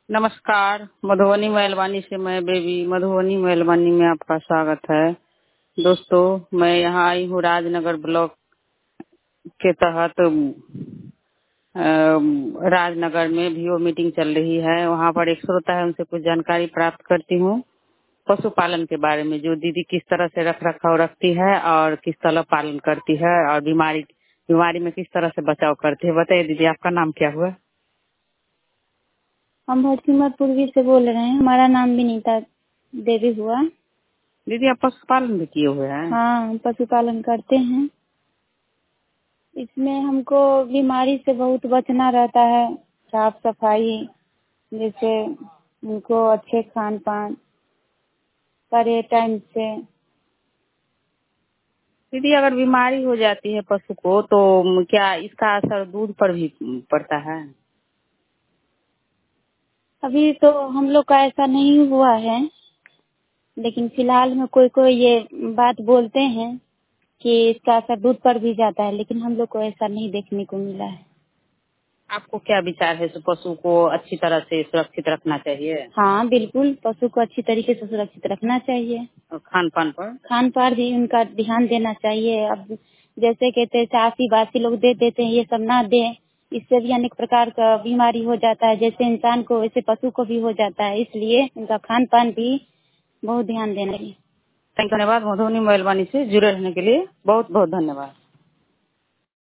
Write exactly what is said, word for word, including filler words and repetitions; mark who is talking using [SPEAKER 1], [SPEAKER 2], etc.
[SPEAKER 1] नमस्कार। मधुबनी मेहरबानी से मैं बेबी मधुबनी मेहरबानी में आपका स्वागत है। दोस्तों, मैं यहाँ आई हूँ राजनगर ब्लॉक के तहत। अ, राजनगर में भी वो मीटिंग चल रही है। वहाँ पर एक श्रोता है, उनसे कुछ जानकारी प्राप्त करती हूँ पशुपालन के बारे में, जो दीदी किस तरह से रख रखाव रखती है और किस तरह पालन करती है और बीमारी बीमारी में किस तरह से बचाव करती है। बताइए दीदी, आपका नाम क्या हुआ?
[SPEAKER 2] हम भटसिमर पूर्वी से बोल रहे हैं। हमारा नाम विनीता देवी हुआ।
[SPEAKER 1] दीदी, आप पशुपालन भी किए हुए हैं?
[SPEAKER 2] हाँ, हम पशुपालन करते हैं। इसमें हमको बीमारी से बहुत बचना रहता है। साफ सफाई, जैसे उनको अच्छे खान पान करे टाइम से।
[SPEAKER 1] दीदी, अगर बीमारी हो जाती है पशु को तो क्या इसका असर दूध पर भी पड़ता है?
[SPEAKER 2] अभी तो हम लोग का ऐसा नहीं हुआ है, लेकिन फिलहाल में कोई कोई ये बात बोलते हैं कि इसका असर दूध पर भी जाता है, लेकिन हम लोग को ऐसा नहीं देखने को मिला है।
[SPEAKER 1] आपको क्या विचार है, इस पशु को अच्छी तरह से सुरक्षित रखना चाहिए?
[SPEAKER 2] हाँ बिल्कुल, पशु को अच्छी तरीके से सुरक्षित रखना चाहिए।
[SPEAKER 1] और खान पान पर?
[SPEAKER 2] खान पान भी उनका ध्यान देना चाहिए। अब जैसे कहते हैं चासी बासी लोग दे देते हैं, ये सब ना दे। इससे भी अनेक प्रकार का बीमारी हो जाता है, जैसे इंसान को वैसे पशु को भी हो जाता है। इसलिए उनका खान पान भी बहुत ध्यान देना चाहिए।
[SPEAKER 1] धन्यवाद। मधुबनी मेहरबानी से जुड़े रहने के लिए बहुत बहुत धन्यवाद।